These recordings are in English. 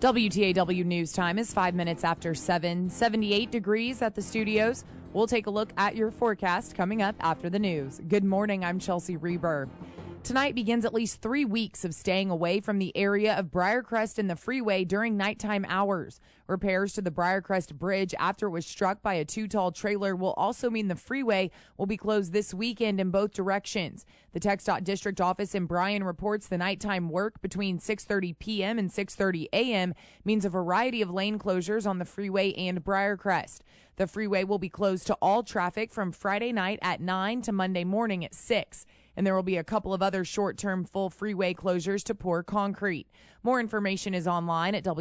WTAW News Time is 5 minutes after 7, 78 degrees at the studios. We'll take a look at your forecast coming up after the news. Good morning, I'm Chelsea Reber. Tonight begins at least 3 weeks of staying away from the area of Briarcrest and the freeway during nighttime hours. Repairs to the Briarcrest Bridge after it was struck by a too-tall trailer will also mean the freeway will be closed this weekend in both directions. The TxDOT District Office in Bryan reports the nighttime work between 6:30 p.m. and 6:30 a.m. means a variety of lane closures on the freeway and Briarcrest. The freeway will be closed to all traffic from Friday night at 9 to Monday morning at 6. And there will be a couple of other short-term full freeway closures to pour concrete. More information is online at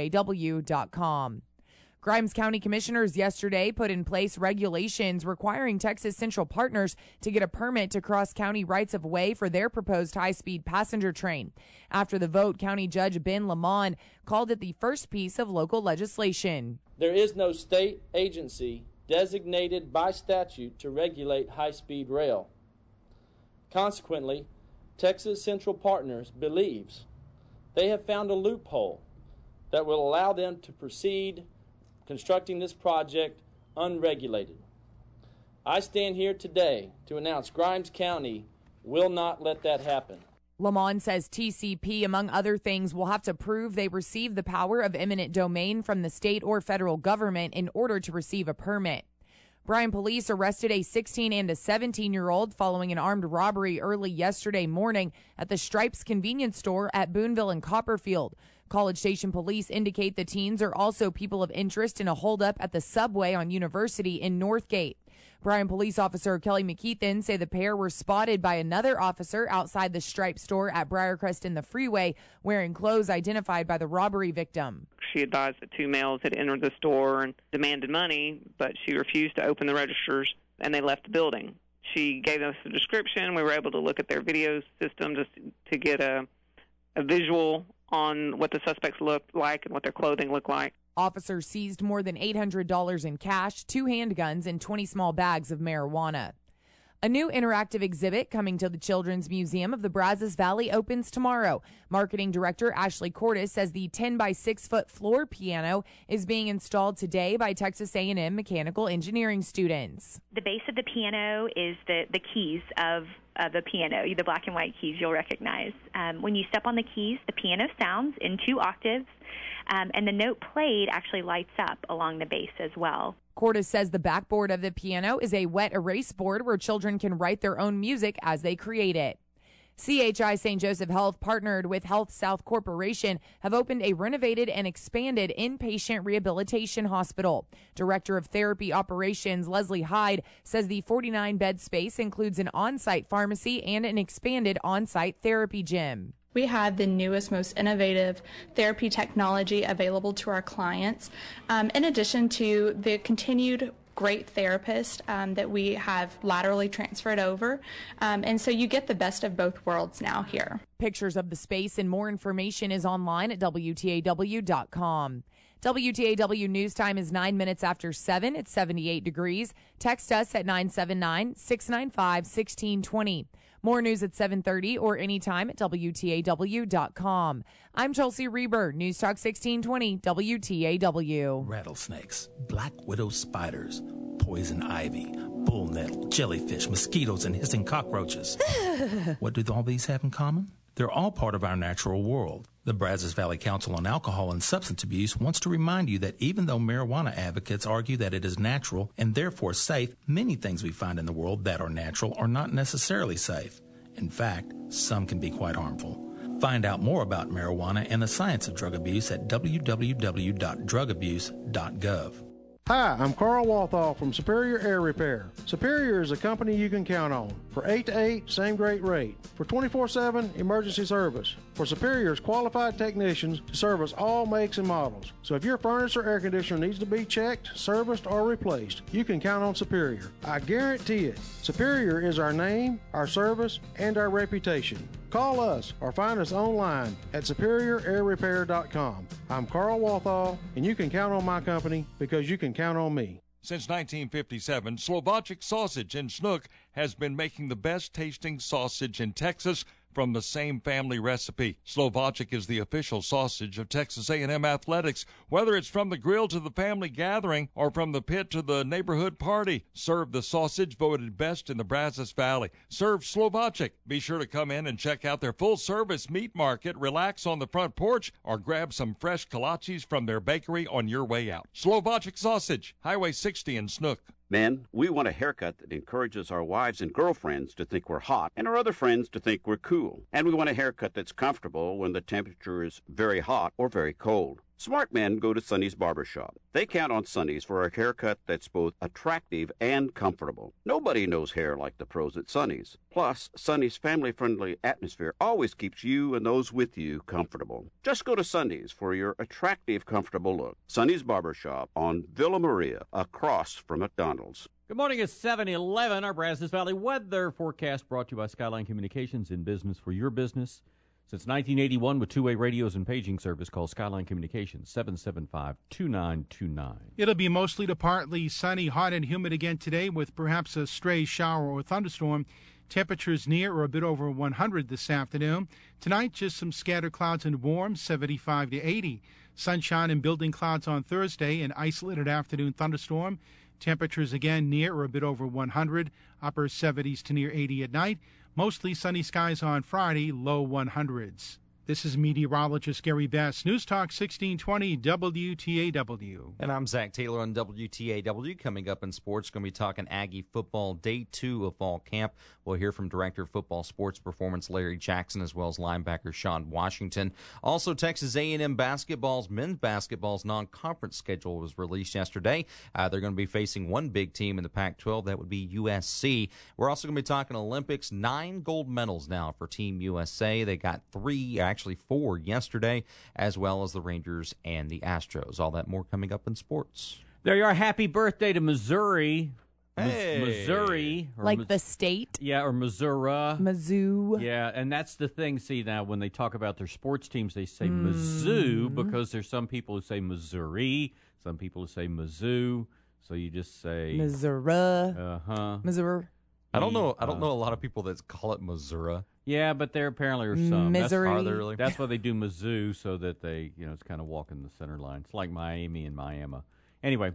WTAW.com. Grimes County commissioners yesterday put in place regulations requiring Texas Central Partners to get a permit to cross county rights-of-way for their proposed high-speed passenger train. After the vote, County Judge Ben Lamont called it the first piece of local legislation. There is no state agency designated by statute to regulate high-speed rail. Consequently, Texas Central Partners believes they have found a loophole that will allow them to proceed constructing this project unregulated. I stand here today to announce Grimes County will not let that happen. Lamont says TCP, among other things, will have to prove they receive the power of eminent domain from the state or federal government in order to receive a permit. Bryan police arrested a 16 and a 17-year-old following an armed robbery early yesterday morning at the Stripes convenience store at Boonville and Copperfield. College Station police indicate the teens are also people of interest in a holdup at the subway on University in Northgate. Bryan police officer Kelly McKeithen say the pair were spotted by another officer outside the Stripe store at Briarcrest in the freeway wearing clothes identified by the robbery victim. She advised that two males had entered the store and demanded money, but she refused to open the registers, and they left the building. She gave us a description. We were able to look at their video system to get a visual on what the suspects looked like and what their clothing looked like. Officers seized more than $800 in cash, 2 handguns, and 20 small bags of marijuana. A new interactive exhibit coming to the Children's Museum of the Brazos Valley opens tomorrow. Marketing Director Ashley Cordes says the 10 by 6 foot floor piano is being installed today by Texas A&M mechanical engineering students. The base of the piano is the keys of the piano, the black and white keys you'll recognize. When you step on the keys, the piano sounds in 2 octaves, and the note played actually lights up along the base as well. Cordes says the backboard of the piano is a wet erase board where children can write their own music as they create it. CHI St. Joseph Health, partnered with Health South Corporation, have opened a renovated and expanded inpatient rehabilitation hospital. Director of Therapy Operations Leslie Hyde says the 49-bed space includes an on-site pharmacy and an expanded on-site therapy gym. We have the newest, most innovative therapy technology available to our clients, in addition to the continued great therapists that we have laterally transferred over. And so you get the best of both worlds now here. Pictures of the space and more information is online at WTAW.com. WTAW News Time is 9 minutes after 7. It's 78 degrees. Text us at 979-695-1620. More news at 7:30 or anytime at WTAW.com. I'm Chelsea Reber, News Talk 1620, WTAW. Rattlesnakes, black widow spiders, poison ivy, bull nettle, jellyfish, mosquitoes, and hissing cockroaches. What do all these have in common? They're all part of our natural world. The Brazos Valley Council on Alcohol and Substance Abuse wants to remind you that even though marijuana advocates argue that it is natural and therefore safe, many things we find in the world that are natural are not necessarily safe. In fact, some can be quite harmful. Find out more about marijuana and the science of drug abuse at www.drugabuse.gov. Hi, I'm Carl Walthall from Superior Air Repair. Superior is a company you can count on. For 8 to 8, same great rate. For 24/7 emergency service. For Superior's qualified technicians to service all makes and models. So if your furnace or air conditioner needs to be checked, serviced, or replaced, you can count on Superior. I guarantee it. Superior is our name, our service, and our reputation. Call us or find us online at SuperiorAirRepair.com. I'm Carl Walthall, and you can count on my company because you can count on me. Since 1957, Slovacek Sausage in Snook has been making the best tasting sausage in Texas from the same family recipe. Slovacek is the official sausage of Texas A&M Athletics. Whether it's from the grill to the family gathering or from the pit to the neighborhood party, serve the sausage voted best in the Brazos Valley. Serve Slovacek. Be sure to come in and check out their full-service meat market, relax on the front porch, or grab some fresh kolaches from their bakery on your way out. Slovacek Sausage, Highway 60 in Snook. Men, we want a haircut that encourages our wives and girlfriends to think we're hot and our other friends to think we're cool. And we want a haircut that's comfortable when the temperature is very hot or very cold. Smart men go to Sonny's Barbershop. They count on Sonny's for a haircut that's both attractive and comfortable. Nobody knows hair like the pros at Sonny's. Plus, Sonny's family-friendly atmosphere always keeps you and those with you comfortable. Just go to Sonny's for your attractive, comfortable look. Sonny's Barbershop on Villa Maria, across from McDonald's. Good morning, it's 7:11. Our Brazos Valley weather forecast brought to you by Skyline Communications, in business for your business. Since 1981, with two-way radios and paging service, call Skyline Communications, 775-2929. It'll be mostly to partly sunny, hot and humid again today, with perhaps a stray shower or thunderstorm. Temperatures near or a bit over 100 this afternoon. Tonight, just some scattered clouds and warm, 75 to 80. Sunshine and building clouds on Thursday, an isolated afternoon thunderstorm. Temperatures again near or a bit over 100, upper 70s to near 80 at night. Mostly sunny skies on Friday, low 100s. This is meteorologist Gary Best. News Talk 1620 WTAW. And I'm Zach Taylor on WTAW. Coming up in sports, going to be talking Aggie football, day 2 of fall camp. We'll hear from Director of Football Sports Performance Larry Jackson, as well as linebacker Sean Washington. Also, Texas A&M basketball's men's basketball's non-conference schedule was released yesterday. They're going to be facing one big team in the Pac-12. That would be USC. We're also going to be talking Olympics. 9 gold medals now for Team USA. They got 4 yesterday, as well as the Rangers and the Astros. All that more coming up in sports. There you are. Happy birthday to Missouri. Hey. Missouri. Like the state? Yeah, or Missouri. Mizzou. Yeah, and that's the thing. See, now, when they talk about their sports teams, they say Mizzou, because there's some people who say Missouri, some people who say Mizzou, so you just say Missouri. Missouri. I don't know a lot of people that call it Missouri. Yeah, but there apparently are some. Missouri. That's why they do Mizzou, so that they, it's kind of walking the center line. It's like Miami and Miami. Anyway,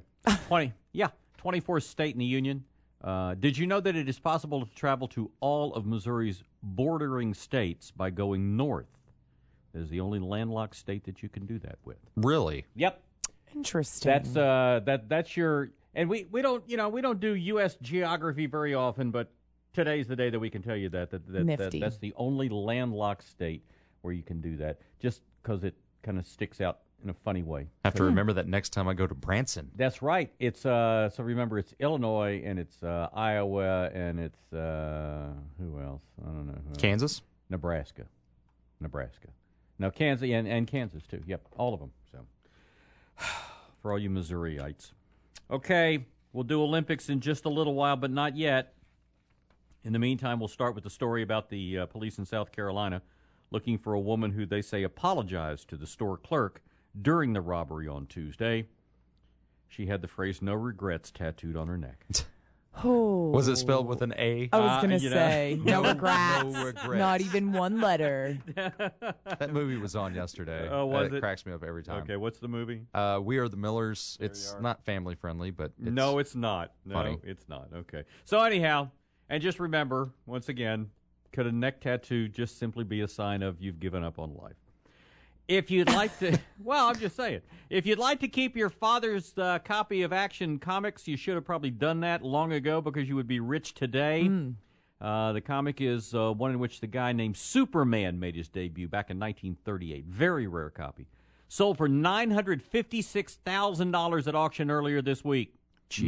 24th state in the union. Did you know that it is possible to travel to all of Missouri's bordering states by going north? It is the only landlocked state that you can do that with. Really? Yep. Interesting. That's your, and we don't do U.S. geography very often, but today's the day that we can tell you that's the only landlocked state where you can do that, just because it kind of sticks out in a funny way. I have to remember that next time I go to Branson. That's right. It's so remember, it's Illinois, and it's Iowa, and it's who else? I don't know. Kansas? Nebraska. No, Kansas and Kansas too. Yep, all of them. So for all you Missouriites. Okay, we'll do Olympics in just a little while, but not yet. In the meantime, we'll start with the story about the police in South Carolina looking for a woman who they say apologized to the store clerk during the robbery on Tuesday. She had the phrase "no regrets" tattooed on her neck. Oh. Was it spelled with an A? I was going to say, no regrets. No regrets. Not even one letter. That movie was on yesterday. Oh, was it? It cracks me up every time. Okay, what's the movie? We Are the Millers. It's not family friendly, but it's No, it's not. No, funny. It's not. Okay. So anyhow, and just remember, once again, could a neck tattoo just simply be a sign of you've given up on life? If you'd like to, well, I'm just saying, if you'd like to keep your father's copy of Action Comics, you should have probably done that long ago, because you would be rich today. The comic is one in which the guy named Superman made his debut back in 1938. Very rare copy. Sold for $956,000 at auction earlier this week. Jeez.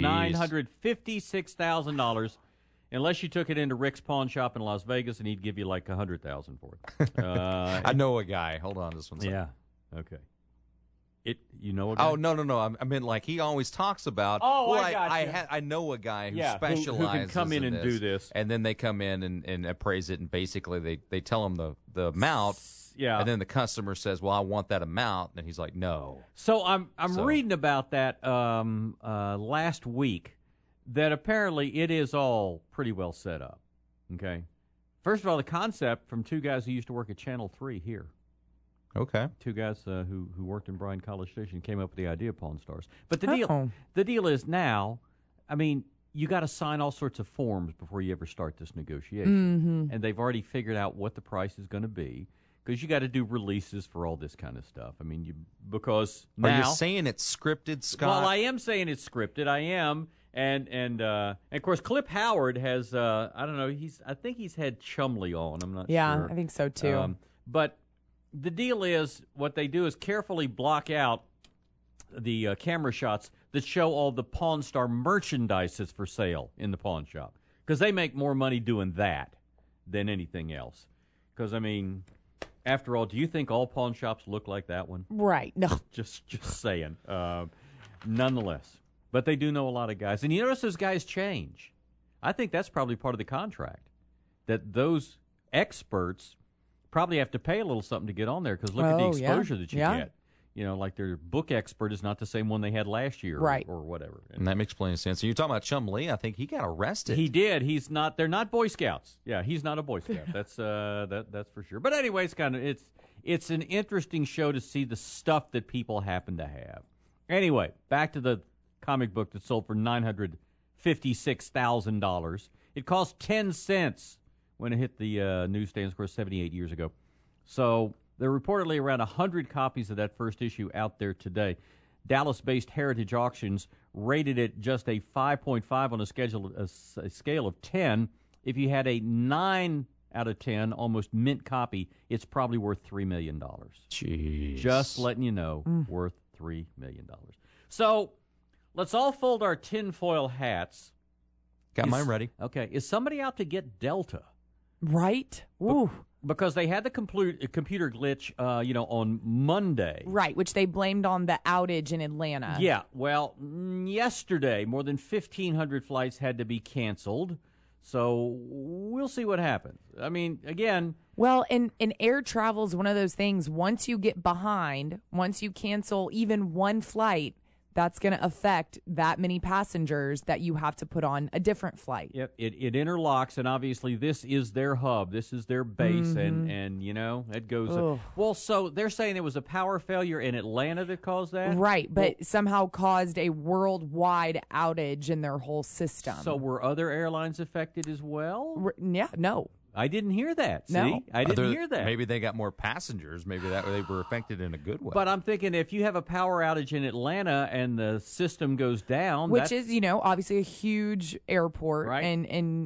$956,000. Unless you took it into Rick's Pawn Shop in Las Vegas, and he'd give you like $100,000 for it. I know a guy. Hold on, this one's yeah. Okay. You know a guy? Oh, no. I mean, like, he always talks about. Oh, well, I got I know a guy who specializes specializes who can come in and do this, and then they come in and appraise it, and basically they tell him the amount. Yeah. And then the customer says, "Well, I want that amount," and he's like, "No." So I'm reading about that last week. That apparently it is all pretty well set up, okay, First of all, the concept from two guys who used to work at Channel 3 here. Okay. Two guys who worked in Bryan College Station came up with the idea of Pawn Stars. But the deal is now, I mean, you got to sign all sorts of forms before you ever start this negotiation. And they've already figured out what the price is going to be because you got to do releases for all this kind of stuff. I mean, because now... Are you saying it's scripted, Scott? Well, I am saying it's scripted. I am. And of course, Clip Howard has, I don't know, I think he's had Chumley on. I'm not sure. Yeah, I think so, too. But the deal is, what they do is carefully block out the camera shots that show all the Pawn Star merchandise that's for sale in the pawn shop. Because they make more money doing that than anything else. Because, I mean, after all, do you think all pawn shops look like that one? Right. No. Just saying. Nonetheless. But they do know a lot of guys. And you notice those guys change. I think that's probably part of the contract, that those experts probably have to pay a little something to get on there because look at the exposure that you get. You know, like their book expert is not the same one they had last year or whatever. And that makes plenty of sense. So you're talking about Chumley. I think he got arrested. He did. He's not. They're not Boy Scouts. Yeah, he's not a Boy Scout. That's that's for sure. But anyway, it's an interesting show to see the stuff that people happen to have. Anyway, back to the comic book that sold for $956,000. It cost 10 cents when it hit the newsstands, of course, 78 years ago. So there are reportedly around 100 copies of that first issue out there today. Dallas-based Heritage Auctions rated it just a 5.5 on a scale of 10. If you had a 9 out of 10, almost mint copy, it's probably worth $3 million. Jeez. Just letting you know, worth $3 million. So let's all fold our tinfoil hats. Got mine ready. Okay. Is somebody out to get Delta? Right. Ooh. Because they had the computer glitch, on Monday. Right, which they blamed on the outage in Atlanta. Yeah. Well, yesterday, more than 1,500 flights had to be canceled. So we'll see what happens. I mean, again... Well, and air travel is one of those things. Once you get behind, once you cancel even one flight, that's going to affect that many passengers that you have to put on a different flight. Yep, it interlocks, and obviously this is their hub. This is their base, and it goes... well, so they're saying it was a power failure in Atlanta that caused that? Right, but somehow caused a worldwide outage in their whole system. So were other airlines affected as well? Yeah, no. I didn't hear that. See? No. I didn't hear that. Maybe they got more passengers. Maybe that they were affected in a good way. But I'm thinking if you have a power outage in Atlanta and the system goes down, which is, obviously a huge airport, right? and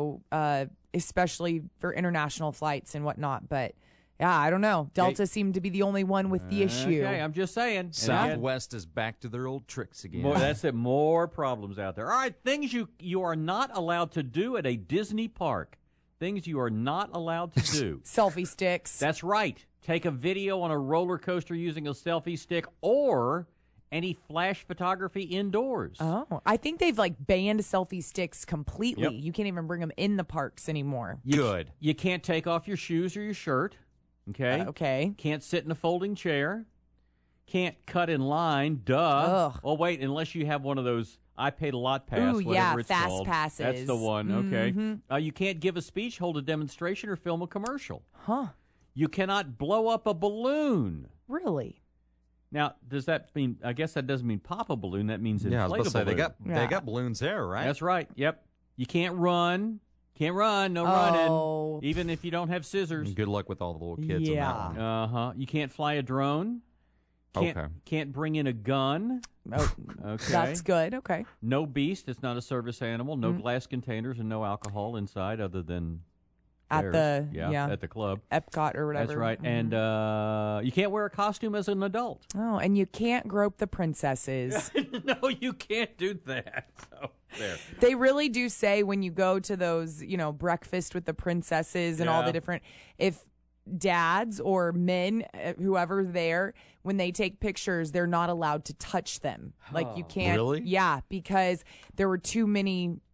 especially for international flights and whatnot. But yeah, I don't know. Delta seemed to be the only one with the issue. Okay, I'm just saying. Southwest is back to their old tricks again. That's it. More problems out there. All right, things you are not allowed to do at a Disney park. Things you are not allowed to do. Selfie sticks. That's right. Take a video on a roller coaster using a selfie stick or any flash photography indoors. Oh, I think they've banned selfie sticks completely. Yep. You can't even bring them in the parks anymore. Good. You can't take off your shoes or your shirt. Okay. Okay. Can't sit in a folding chair. Can't cut in line. Duh. Ugh. Oh, wait, unless you have one of those I paid a lot pass. Ooh, yeah, it's fast called. passes. That's the one. Okay. You can't give a speech, hold a demonstration, or film a commercial. Huh. You cannot blow up a balloon. Really? Now, does that mean? I guess that doesn't mean pop a balloon. That means inflate I was about to say, balloon. they got balloons there, right? That's right. Yep. You can't run. Can't run. No running. Even if you don't have scissors. Good luck with all the little kids on that one. You can't fly a drone. Can't bring in a gun. Oh, okay. That's good. Okay. No beast. It's not a service animal. No glass containers and no alcohol inside other than at the at the club. Epcot or whatever. That's right. And you can't wear a costume as an adult. Oh, and you can't grope the princesses. No, you can't do that. So there. They really do say when you go to those, breakfast with the princesses and all the different if dads or men, whoever's there, when they take pictures, they're not allowed to touch them. You can't. Really? Yeah, because there were too many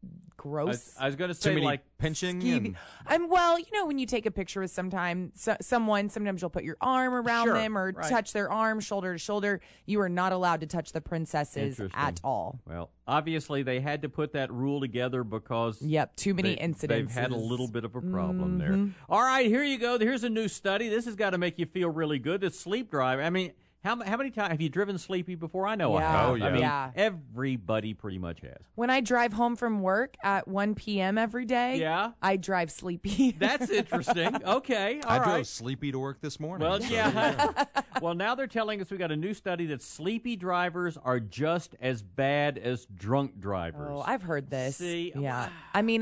gross. I was going to say, like, pinching. Well, when you take a picture with someone, sometimes you'll put your arm around them or touch their arm shoulder to shoulder. You are not allowed to touch the princesses at all. Well, obviously they had to put that rule together because too many incidents. They've had a little bit of a problem there. All right, here you go. Here's a new study. This has got to make you feel really good. The sleep drive. I mean, how many times have you driven sleepy before? I know I have. Oh, yeah. I mean, everybody pretty much has. When I drive home from work at 1 p.m. every day, I drive sleepy. That's interesting. Okay, all right. I drove sleepy to work this morning. Well, well, now they're telling us we got a new study that sleepy drivers are just as bad as drunk drivers. Oh, I've heard this. See? Yeah. I mean,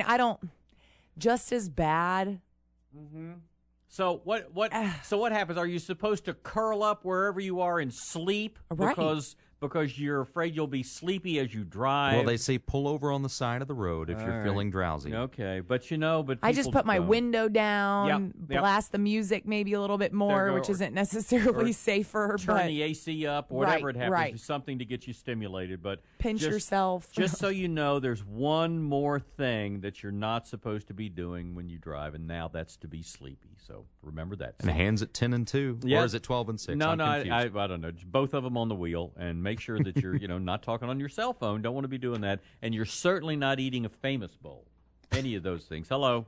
just as bad. Mm-hmm. So what happens? Are you supposed to curl up wherever you are and sleep because you're afraid you'll be sleepy as you drive? Well, they say pull over on the side of the road if you're feeling drowsy. Okay, but I just put my window down, blast the music maybe a little bit more, which isn't necessarily safer. Turn the AC up, whatever it happens, something to get you stimulated. But pinch yourself. Just so you know, there's one more thing that you're not supposed to be doing when you drive, and now that's to be sleepy. So remember that. And hands at 10 and 2, or is it 12 and 6? No, I don't know. Just both of them on the wheel, and make sure that you're not talking on your cell phone. Don't want to be doing that, and you're certainly not eating a Famous Bowl. Any of those things. Hello.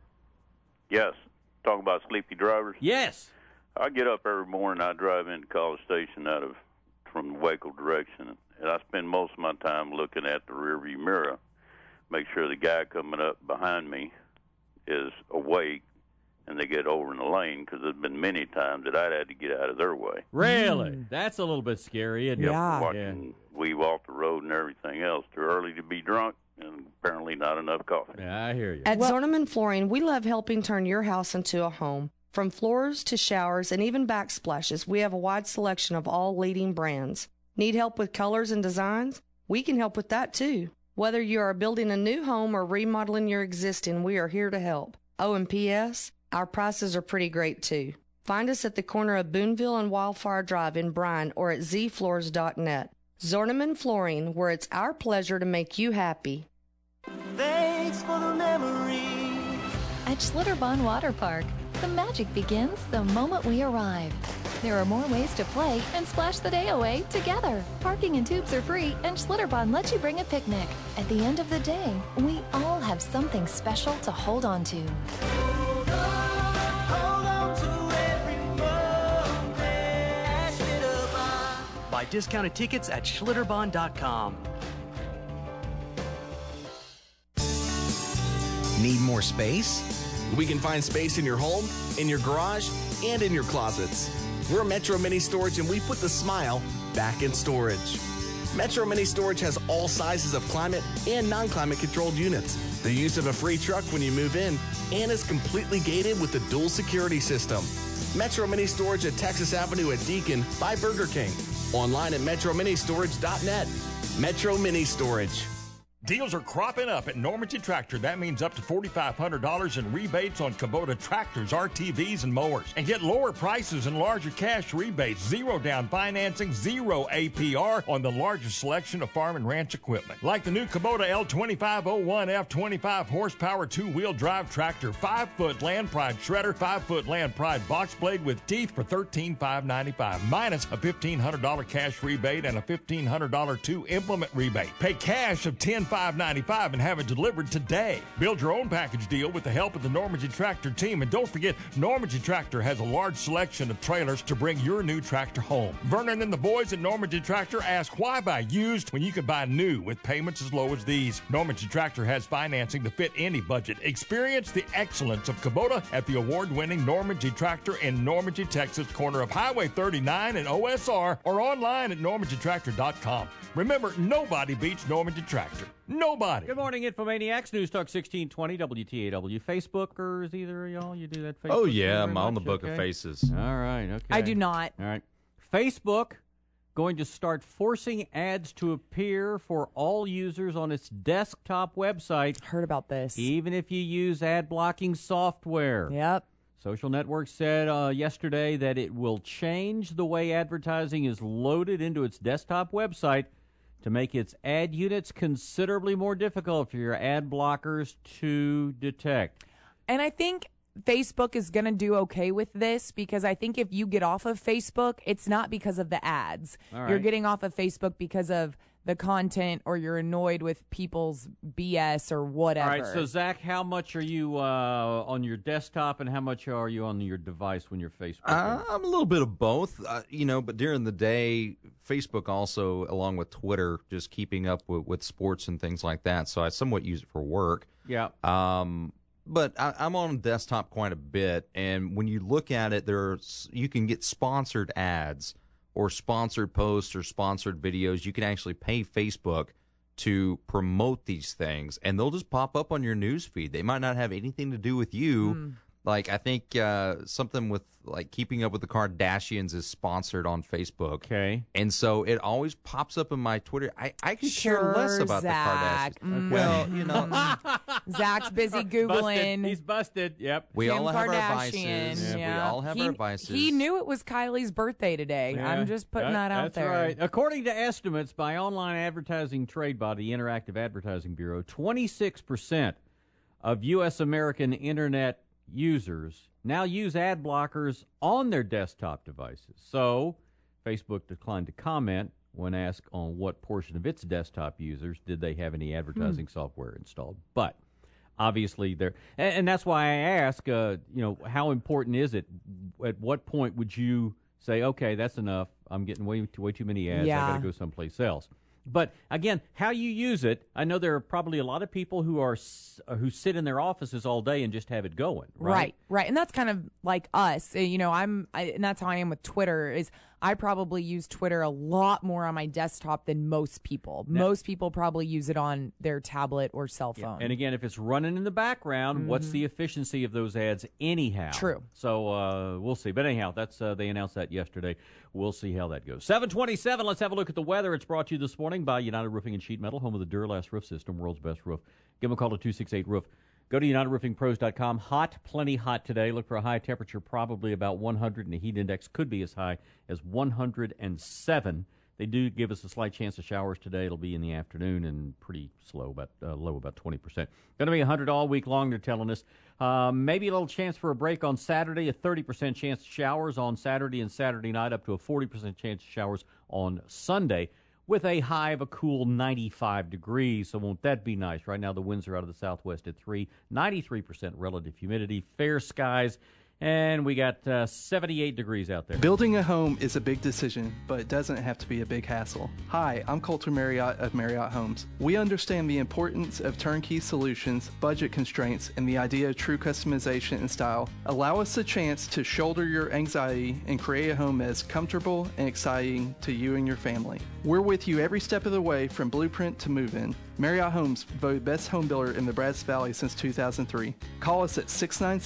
Yes. Talking about sleepy drivers. Yes. I get up every morning. I drive into College Station from the Waco direction, and I spend most of my time looking at the rearview mirror, make sure the guy coming up behind me is awake and they get over in the lane, because there's been many times that I'd had to get out of their way. Really? That's a little bit scary, isn't it? Watching weave off the road and everything else. Too early to be drunk, and apparently not enough coffee. Yeah, I hear you. At Zorneman Flooring, we love helping turn your house into a home. From floors to showers and even backsplashes, we have a wide selection of all leading brands. Need help with colors and designs? We can help with that too. Whether you are building a new home or remodeling your existing, we are here to help. Oh, and P.S., our prices are pretty great too. Find us at the corner of Boonville and Wildfire Drive in Bryan or at zfloors.net. Zorneman Flooring, where it's our pleasure to make you happy. Thanks for the memory. At Schlitterbahn Water Park, the magic begins the moment we arrive. There are more ways to play and splash the day away together. Parking and tubes are free, and Schlitterbahn lets you bring a picnic. At the end of the day, we all have something special to hold on to. Buy discounted tickets at Schlitterbahn.com. Need more space? We can find space in your home, in your garage, and in your closets. We're Metro Mini Storage, and we put the smile back in storage. Metro Mini Storage has all sizes of climate and non-climate controlled units, the use of a free truck when you move in, and is completely gated with a dual security system. Metro Mini Storage at Texas Avenue at Deacon by Burger King. Online at metroministorage.net. Metro Mini Storage. Deals are cropping up at Normandy Tractor. That means up to $4,500 in rebates on Kubota tractors, RTVs, and mowers. And get lower prices and larger cash rebates, zero down financing, zero APR on the largest selection of farm and ranch equipment. Like the new Kubota L2501F 25 horsepower two-wheel drive tractor, 5-foot Land Pride shredder, 5-foot Land Pride box blade with teeth for $13,595, minus a $1,500 cash rebate and a $1,500 two-implement rebate. Pay cash of $10,595 and have it delivered today. Build your own package deal with the help of the Normandy Tractor team. And don't forget, Normandy Tractor has a large selection of trailers to bring your new tractor home. Vernon and the boys at Normandy Tractor ask, why buy used when you can buy new with payments as low as these? Normandy Tractor has financing to fit any budget. Experience the excellence of Kubota at the award-winning Normandy Tractor in Normandy, Texas, corner of Highway 39 and OSR, or online at normandytractor.com. Remember, nobody beats Normandy Tractor. Nobody. Good morning, Infomaniacs. News Talk 1620 WTAW. Facebook, or is either of y'all, you do that Facebook? Oh, yeah, I'm on the book of faces. All right, okay. I do not. All right. Facebook going to start forcing ads to appear for all users on its desktop website. Heard about this. Even if you use ad blocking software. Yep. Social Network said yesterday that it will change the way advertising is loaded into its desktop website to make its ad units considerably more difficult for your ad blockers to detect. And I think Facebook is going to do okay with this, because I think if you get off of Facebook, it's not because of the ads. All right. You're getting off of Facebook because of the content, or you're annoyed with people's BS or whatever. All right, so Zach, how much are you on your desktop and how much are you on your device when you're Facebooking? I'm a little bit of both, but during the day, Facebook also, along with Twitter, just keeping up with sports and things like that. So I somewhat use it for work. Yeah. But I'm on desktop quite a bit, and when you look at it, you can get sponsored ads or sponsored posts or sponsored videos. You can actually pay Facebook to promote these things, and they'll just pop up on your news feed. They might not have anything to do with you. Like, I think something with, like, Keeping Up with the Kardashians is sponsored on Facebook. Okay. And so it always pops up in my Twitter. I could care less about Zach. the Kardashians. Well, Zach's busy Googling. Busted. He's busted. Yep. We Kim all have our Kardashian. vices. Yeah. We all have our vices. He knew it was Kylie's birthday today. Yeah, I'm just putting that out there. That's right. According to estimates by online advertising trade body Interactive Advertising Bureau, 26% of U.S. American Internet users now use ad blockers on their desktop devices. So Facebook declined to comment when asked on what portion of its desktop users did they have any advertising software installed. But obviously there, and that's why I ask, how important is it? At what point would you say, okay, that's enough, I'm getting way too many ads, I got to go someplace else? But again, how you use it, I know there are probably a lot of people who sit in their offices all day and just have it going. Right. And that's kind of like us. And that's how I am with Twitter. Is I probably use Twitter a lot more on my desktop than most people. Most people probably use it on their tablet or cell phone. And again, if it's running in the background, what's the efficiency of those ads anyhow? True. So we'll see. But anyhow, that's they announced that yesterday. We'll see how that goes. 7:27. Let's have a look at the weather. It's brought to you this morning by United Roofing and Sheet Metal, home of the Duralast Roof System, world's best roof. Give them a call at 268-ROOF. Go to UnitedRoofingPros.com. Hot, plenty hot today. Look for a high temperature, probably about 100, and the heat index could be as high as 107. They do give us a slight chance of showers today. It'll be in the afternoon and pretty slow, low about 20%. Going to be 100 all week long, they're telling us. Maybe a little chance for a break on Saturday, a 30% chance of showers on Saturday and Saturday night, up to a 40% chance of showers on Sunday, with a high of a cool 95 degrees. So won't that be nice? Right now the winds are out of the southwest at 93% relative humidity, fair skies, and we got 78 degrees out there. Building a home is a big decision, but it doesn't have to be a big hassle. Hi, I'm Colter Marriott of Marriott Homes. We understand the importance of turnkey solutions, budget constraints, and the idea of true customization and style. Allow us a chance to shoulder your anxiety and create a home as comfortable and exciting to you and your family. We're with you every step of the way from blueprint to move-in. Marriott Homes, voted best home builder in the Brazos Valley since 2003. Call us at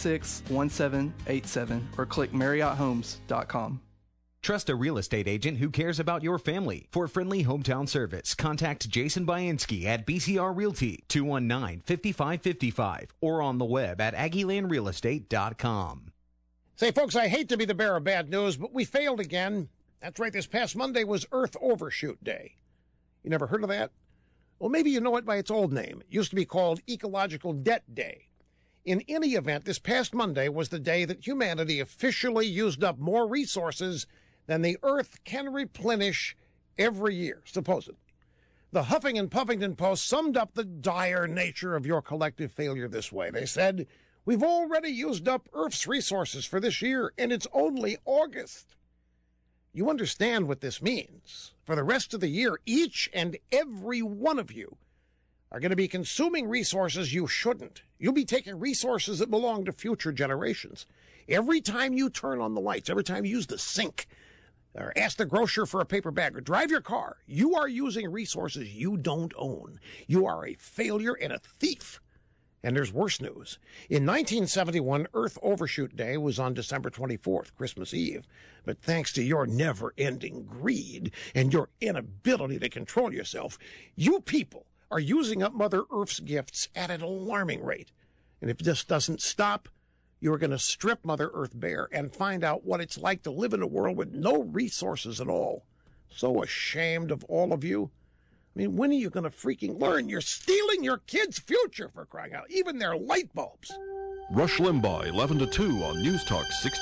696-1787 or click MarriottHomes.com. Trust a real estate agent who cares about your family. For friendly hometown service, contact Jason Bainski at BCR Realty, 219-5555, or on the web at AggieLandRealEstate.com. Say, folks, I hate to be the bearer of bad news, but we failed again. That's right, this past Monday was Earth Overshoot Day. You never heard of that? Well, maybe you know it by its old name. It used to be called Ecological Debt Day. In any event, this past Monday was the day that humanity officially used up more resources than the Earth can replenish every year, supposedly. The Huffing and Puffington Post summed up the dire nature of your collective failure this way. They said, "We've already used up Earth's resources for this year, and it's only August." You understand what this means. For the rest of the year, each and every one of you are going to be consuming resources you shouldn't. You'll be taking resources that belong to future generations. Every time you turn on the lights, every time you use the sink, or ask the grocer for a paper bag, or drive your car, you are using resources you don't own. You are a failure and a thief. And there's worse news. In 1971, Earth Overshoot Day was on December 24th, Christmas Eve. But thanks to your never-ending greed and your inability to control yourself, you people are using up Mother Earth's gifts at an alarming rate. And if this doesn't stop, you are going to strip Mother Earth bare and find out what it's like to live in a world with no resources at all. So ashamed of all of you. I mean, when are you going to freaking learn? You're stealing your kids' future, for crying out, even their light bulbs. Rush Limbaugh, 11 to 2 on News Talk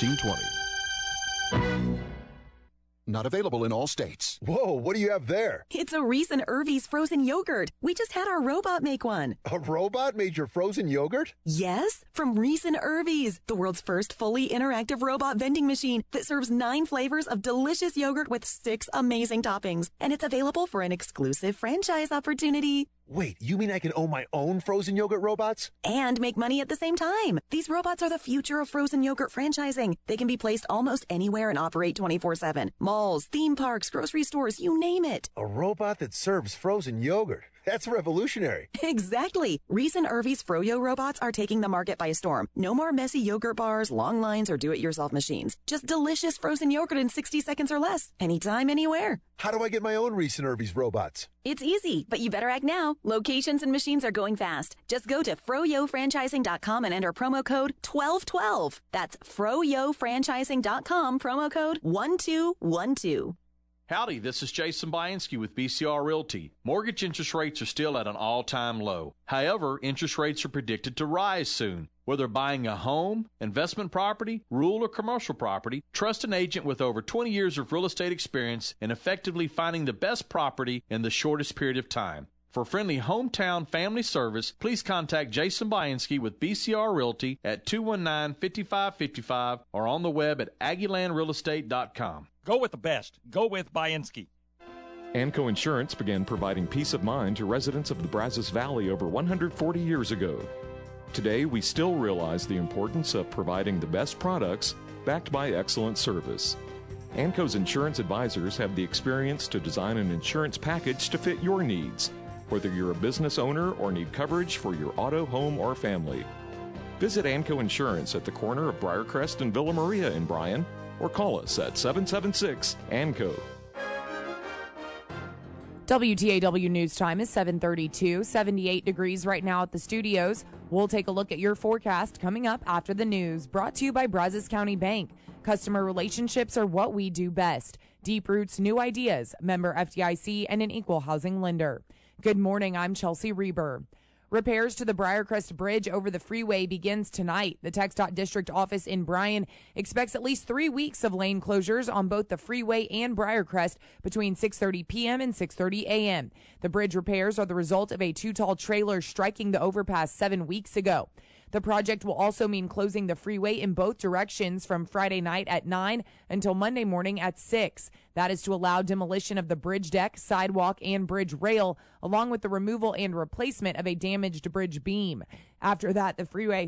1620. Not available in all states. Whoa, what do you have there? It's a Reese and Irvy's frozen yogurt. We just had our robot make one. A robot made your frozen yogurt? Yes, from Reese and Irvy's, the world's first fully interactive robot vending machine that serves 9 flavors of delicious yogurt with 6 amazing toppings. And it's available for an exclusive franchise opportunity. Wait, you mean I can own my own frozen yogurt robots? And make money at the same time. These robots are the future of frozen yogurt franchising. They can be placed almost anywhere and operate 24/7. Malls, theme parks, grocery stores, you name it. A robot that serves frozen yogurt. That's revolutionary. Exactly. Reese and Irvy's Froyo robots are taking the market by storm. No more messy yogurt bars, long lines, or do-it-yourself machines. Just delicious frozen yogurt in 60 seconds or less. Anytime, anywhere. How do I get my own Reese and Irvy's robots? It's easy, but you better act now. Locations and machines are going fast. Just go to froyofranchising.com and enter promo code 1212. That's froyofranchising.com, promo code 1212. Howdy, this is Jason Bianski with BCR Realty. Mortgage interest rates are still at an all-time low. However, interest rates are predicted to rise soon. Whether buying a home, investment property, rural or commercial property, trust an agent with over 20 years of real estate experience in effectively finding the best property in the shortest period of time. For friendly hometown family service, please contact Jason Bianski with BCR Realty at 219-5555 or on the web at AggieLandRealEstate.com. Go with the best. Go with Bianski. Anco Insurance began providing peace of mind to residents of the Brazos Valley over 140 years ago. Today, we still realize the importance of providing the best products backed by excellent service. Anco's insurance advisors have the experience to design an insurance package to fit your needs, whether you're a business owner or need coverage for your auto, home, or family. Visit Anco Insurance at the corner of Briarcrest and Villa Maria in Bryan, or call us at 776-ANCO. WTAW News Time is 7:32, 78 degrees right now at the studios. We'll take a look at your forecast coming up after the news. Brought to you by Brazos County Bank. Customer relationships are what we do best. Deep roots, new ideas. Member FDIC and an equal housing lender. Good morning, I'm Chelsea Reber. Repairs to the Briarcrest Bridge over the freeway begins tonight. The TxDOT District Office in Bryan expects at least 3 weeks of lane closures on both the freeway and Briarcrest between 6:30 p.m. and 6:30 a.m. The bridge repairs are the result of a 2-tall trailer striking the overpass 7 weeks ago. The project will also mean closing the freeway in both directions from Friday night at 9 until Monday morning at 6. That is to allow demolition of the bridge deck, sidewalk, and bridge rail, along with the removal and replacement of a damaged bridge beam. After that, the freeway,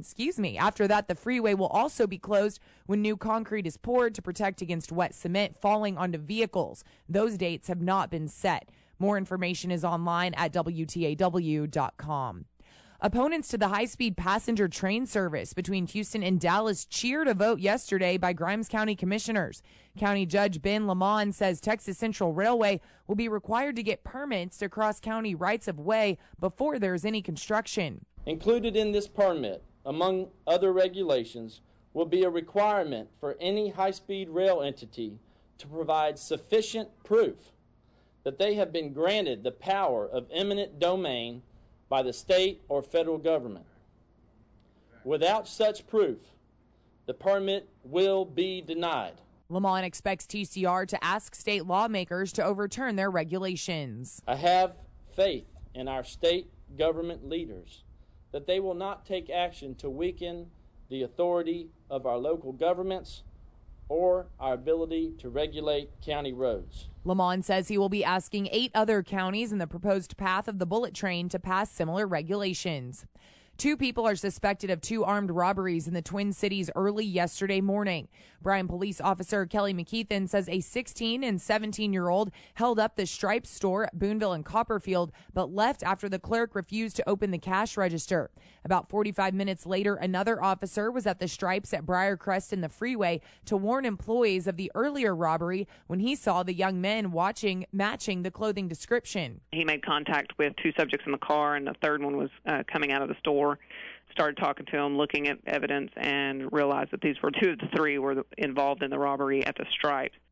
the freeway will also be closed when new concrete is poured to protect against wet cement falling onto vehicles. Those dates have not been set. More information is online at WTAW.com. Opponents to the high-speed passenger train service between Houston and Dallas cheered a vote yesterday by Grimes County commissioners. County Judge Ben Lamont says Texas Central Railway will be required to get permits to cross county rights-of-way before there's any construction. Included in this permit, among other regulations, will be a requirement for any high-speed rail entity to provide sufficient proof that they have been granted the power of eminent domain by the state or federal government. Without such proof, the permit will be denied. Lamont expects TCR to ask state lawmakers to overturn their regulations. I have faith in our state government leaders that they will not take action to weaken the authority of our local governments or our ability to regulate county roads. Lamont says he will be asking 8 other counties in the proposed path of the bullet train to pass similar regulations. 2 people are suspected of 2 armed robberies in the Twin Cities early yesterday morning. Bryan police officer Kelly McKeithen says a 16 and 17-year-old held up the Stripes store at Boonville and Copperfield, but left after the clerk refused to open the cash register. About 45 minutes later, another officer was at the Stripes at Briarcrest in the freeway to warn employees of the earlier robbery when he saw the young men matching the clothing description. He made contact with 2 subjects in the car, and the third one was coming out of the store. Started talking to him, looking at evidence, and realized that these were 2 of the 3 were involved in the robbery at the Stripes.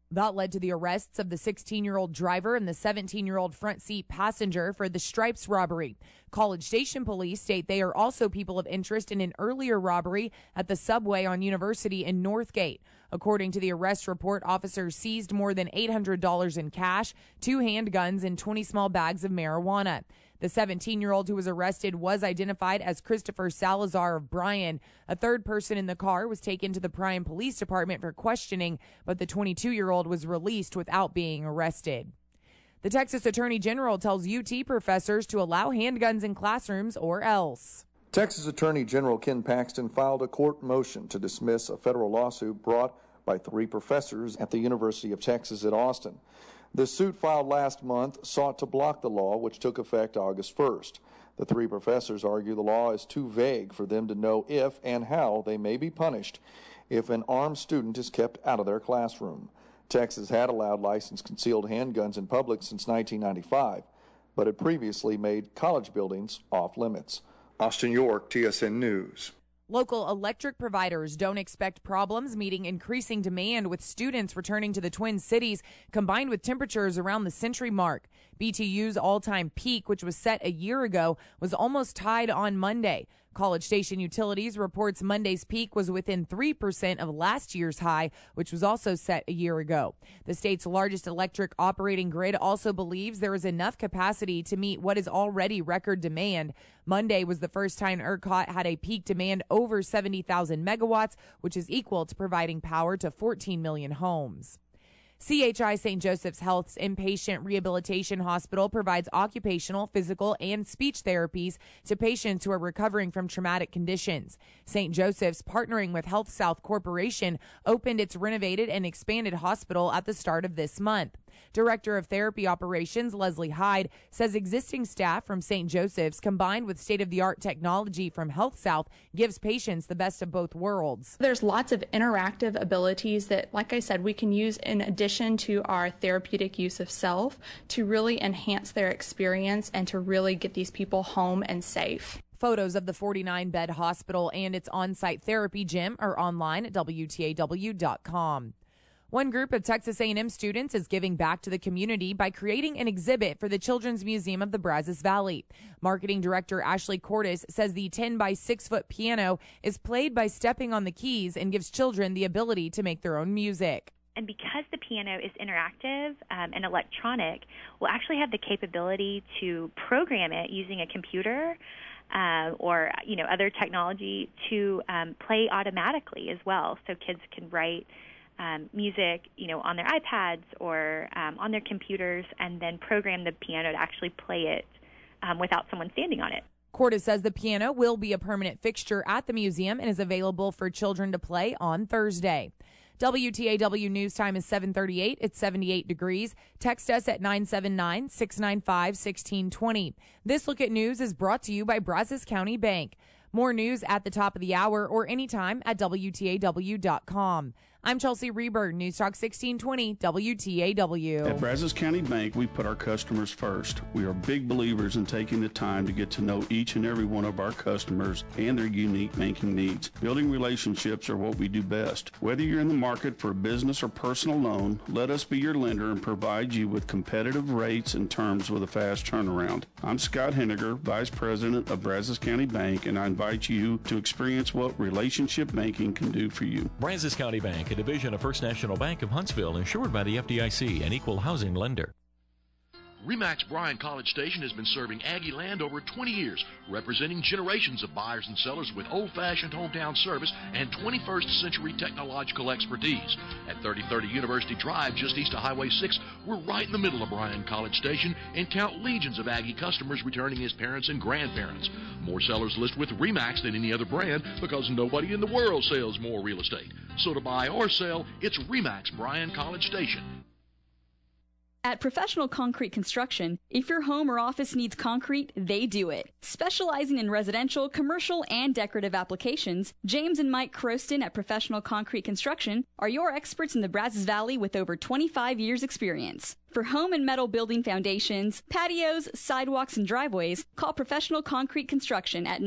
That led to the arrests of the 16-year-old driver and the 17-year-old front seat passenger for the Stripes robbery. College Station police state they are also people of interest in an earlier robbery at the subway on University in Northgate. According to the arrest report, officers seized more than $800 in cash, 2 handguns, and 20 small bags of marijuana. The 17-year-old who was arrested was identified as Christopher Salazar of Bryan. A third person in the car was taken to the Bryan Police Department for questioning, but the 22-year-old was released without being arrested. The Texas Attorney General tells UT professors to allow handguns in classrooms or else. Texas Attorney General Ken Paxton filed a court motion to dismiss a federal lawsuit brought by 3 professors at the University of Texas at Austin. The suit filed last month sought to block the law, which took effect August 1st. The 3 professors argue the law is too vague for them to know if and how they may be punished if an armed student is kept out of their classroom. Texas had allowed licensed concealed handguns in public since 1995, but had previously made college buildings off limits. Austin York, TSN News. Local electric providers don't expect problems meeting increasing demand with students returning to the Twin Cities, combined with temperatures around the century mark. BTU's all-time peak, which was set a year ago, was almost tied on Monday. College Station Utilities reports Monday's peak was within 3% of last year's high, which was also set a year ago. The state's largest electric operating grid also believes there is enough capacity to meet what is already record demand. Monday was the first time ERCOT had a peak demand over 70,000 megawatts, which is equal to providing power to 14 million homes. CHI St. Joseph's Health's inpatient rehabilitation hospital provides occupational, physical, and speech therapies to patients who are recovering from traumatic conditions. St. Joseph's, partnering with Health South Corporation, opened its renovated and expanded hospital at the start of this month. Director of Therapy Operations Leslie Hyde says existing staff from St. Joseph's combined with state-of-the-art technology from Health South gives patients the best of both worlds. There's lots of interactive abilities that, like I said, we can use in addition to our therapeutic use of self to really enhance their experience and to really get these people home and safe. Photos of the 49-bed hospital and its on-site therapy gym are online at WTAW.com. One group of Texas A&M students is giving back to the community by creating an exhibit for the Children's Museum of the Brazos Valley. Marketing Director Ashley Cordes says the 10 by 6 foot piano is played by stepping on the keys and gives children the ability to make their own music. And because the piano is interactive and electronic, we'll actually have the capability to program it using a computer or other technology to play automatically as well. So kids can write music, on their iPads or on their computers, and then program the piano to actually play it without someone standing on it. Cordes says the piano will be a permanent fixture at the museum and is available for children to play on Thursday. WTAW News Time is 7:38. It's 78 degrees. Text us at 979-695-1620. This Look at News is brought to you by Brazos County Bank. More news at the top of the hour or anytime at WTAW.com. I'm Chelsea Reber, News Talk 1620, WTAW. At Brazos County Bank, we put our customers first. We are big believers in taking the time to get to know each and every one of our customers and their unique banking needs. Building relationships are what we do best. Whether you're in the market for a business or personal loan, let us be your lender and provide you with competitive rates and terms with a fast turnaround. I'm Scott Henniger, Vice President of Brazos County Bank, and I invite you to experience what relationship banking can do for you. Brazos County Bank, a division of First National Bank of Huntsville, insured by the FDIC, an equal housing lender. RE/MAX Bryan College Station has been serving Aggie land over 20 years, representing generations of buyers and sellers with old-fashioned hometown service and 21st century technological expertise. At 3030 University Drive, just east of Highway 6, we're right in the middle of Bryan College Station and count legions of Aggie customers returning as parents and grandparents. More sellers list with RE/MAX than any other brand because nobody in the world sells more real estate. So to buy or sell, it's RE/MAX Bryan College Station. At Professional Concrete Construction, if your home or office needs concrete, they do it. Specializing in residential, commercial, and decorative applications, James and Mike Croston at Professional Concrete Construction are your experts in the Brazos Valley with over 25 years' experience. For home and metal building foundations, patios, sidewalks, and driveways, call Professional Concrete Construction at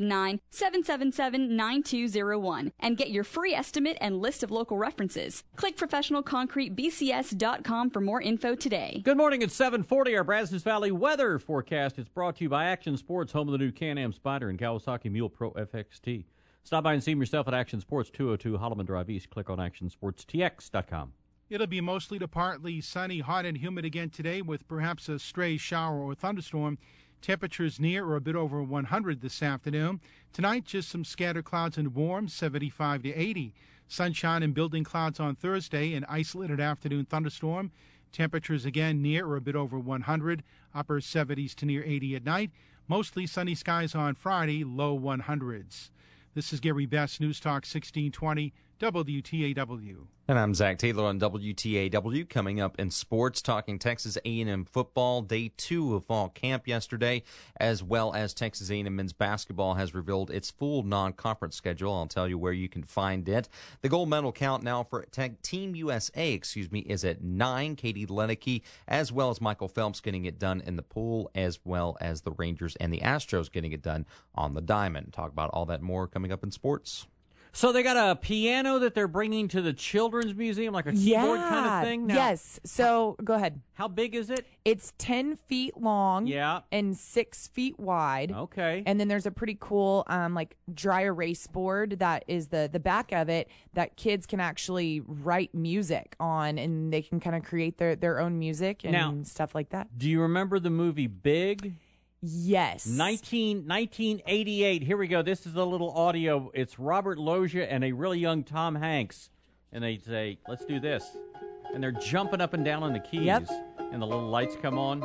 979-777-9201 and get your free estimate and list of local references. Click ProfessionalConcreteBCS.com for more info today. Good morning at 7:40. Our Brazos Valley weather forecast is brought to you by Action Sports, home of the new Can-Am Spyder and Kawasaki Mule Pro FXT. Stop by and see them yourself at Action Sports, 202 Holloman Drive East. Click on ActionSportsTX.com. It'll be mostly to partly sunny, hot, and humid again today with perhaps a stray shower or thunderstorm. Temperatures near or a bit over 100 this afternoon. Tonight, just some scattered clouds and warm, 75 to 80. Sunshine and building clouds on Thursday, an isolated afternoon thunderstorm. Temperatures again near or a bit over 100, upper 70s to near 80 at night. Mostly sunny skies on Friday, low 100s. This is Gary Best, News Talk 1620, WTAW. And I'm Zach Taylor on WTAW. Coming up in sports, talking Texas A&M football, day 2 of fall camp yesterday, as well as Texas A&M men's basketball has revealed its full non-conference schedule. I'll tell you where you can find it. The gold medal count now for Team USA, is at 9. Katie Ledecky, as well as Michael Phelps getting it done in the pool, as well as the Rangers and the Astros getting it done on the diamond. Talk about all that more coming up in sports. So they got a piano that they're bringing to the Children's Museum, like a keyboard kind of thing? Now, yes. So go ahead. How big is it? It's 10 feet long and 6 feet wide. Okay. And then there's a pretty cool dry erase board that is the back of it that kids can actually write music on, and they can kind of create their own music and stuff like that. Do you remember the movie Big? Yes. 1988. Here we go. This is a little audio. It's Robert Loggia and a really young Tom Hanks. And they say, let's do this. And they're jumping up and down on the keys. Yep. And the little lights come on.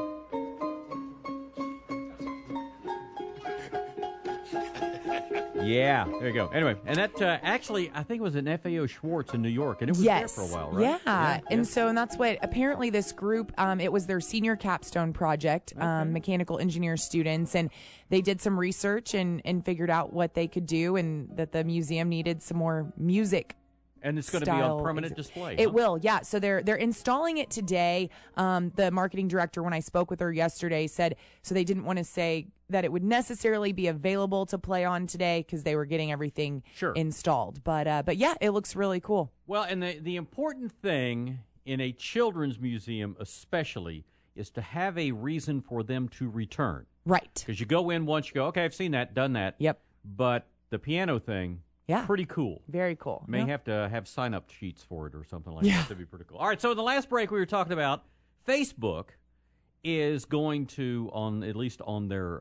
Yeah, there you go. Anyway, and that actually, I think it was an FAO Schwartz in New York, and it was there for a while, right? Yeah. And that's what, apparently this group, it was their senior capstone project, mechanical engineer students, and they did some research and figured out what they could do, and that the museum needed some more music. And it's going to be on permanent display. It will, yeah. So they're installing it today. The marketing director, when I spoke with her yesterday, said so they didn't want to say that it would necessarily be available to play on today because they were getting everything installed. But yeah, it looks really cool. Well, and the important thing in a children's museum especially is to have a reason for them to return. Right. Because you go in once, you go, okay, I've seen that, done that. Yep. But the piano thing, pretty cool. Very cool. May have to have sign-up sheets for it or something like that. That'd be pretty cool. All right, so in the last break we were talking about Facebook is going to, at least on their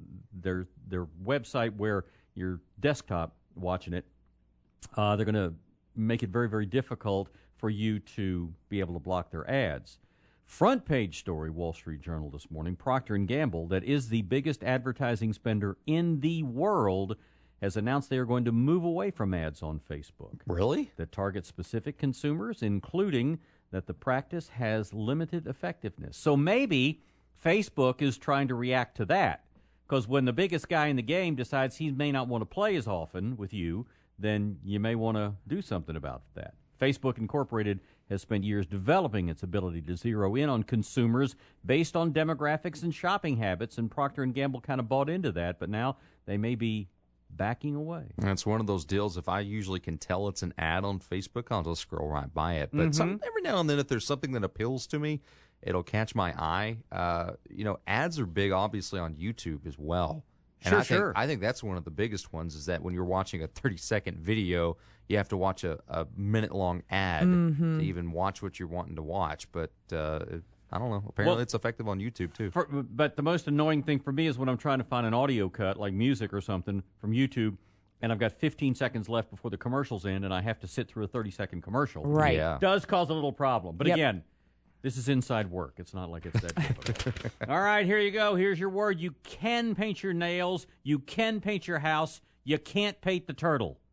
website where your desktop watching it, they're going to make it very, very difficult for you to be able to block their ads. Front page story, Wall Street Journal this morning, Procter & Gamble, that is the biggest advertising spender in the world, has announced they are going to move away from ads on Facebook. Really? That target specific consumers, including that the practice has limited effectiveness. So maybe Facebook is trying to react to that, because when the biggest guy in the game decides he may not want to play as often with you, then you may want to do something about that. Facebook Incorporated has spent years developing its ability to zero in on consumers based on demographics and shopping habits, and Procter & Gamble kind of bought into that, but now they may be backing away. That's one of those deals. If I usually can tell it's an ad on Facebook, I'll just scroll right by it. But every now and then, if there's something that appeals to me, it'll catch my eye. Ads are big, obviously, on YouTube as well. And I think that's one of the biggest ones, is that when you're watching a 30-second video, you have to watch a minute-long ad to even watch what you're wanting to watch. But I don't know. Apparently it's effective on YouTube, too. But the most annoying thing for me is when I'm trying to find an audio cut, like music or something, from YouTube, and I've got 15 seconds left before the commercial's in, and I have to sit through a 30-second commercial. Right. Yeah. It does cause a little problem. But again, this is inside work. It's not like it's that difficult. All right, here you go. Here's your word. You can paint your nails. You can paint your house. You can't paint the turtle. Ooh.